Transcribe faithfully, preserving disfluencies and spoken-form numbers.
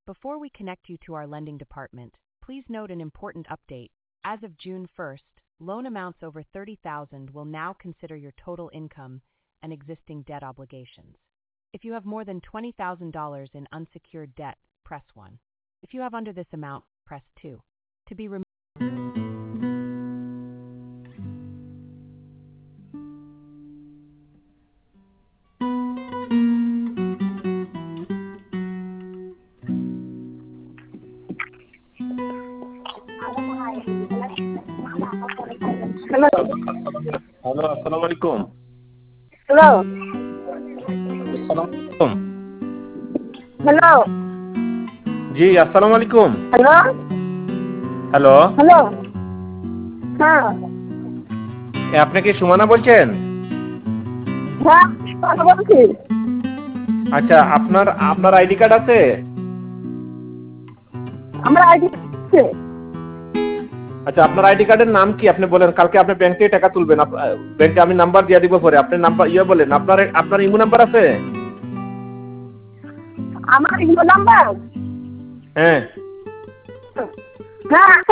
Before we connect you to our lending department, please note an important update. As of June first, loan amounts over thirty thousand dollars will now consider your total income and existing debt obligations. If you have more than twenty thousand dollars in unsecured debt, press one. If you have under this amount, press two. To be removed. Hello. Hello, assalamu alaikum. Hello. Assalamu alaikum. Hello. জি, আসসালামু আলাইকুম। Hello. Hello. Hello. হ্যাঁ। এ আপনি কি সুমনা বলছেন? হ্যাঁ, কথা বলছি। আচ্ছা, আপনার আপনার আইডি কার্ড আছে? আমার আইডি আছে। আচ্ছা, আপনার আইডি কার্ডের নাম কি আপনি বলেন? কালকে আপনি ব্যাংক থেকে টাকা তুলবেন। ব্যাংকে আমি নাম্বার দিয়ে দিব পরে। আপনি নাম্বার ইয়ে বলেন। আপনার আপনার ইমো নাম্বার আছে? আমার ইমো নাম্বার? হ্যাঁ। হ্যাঁ।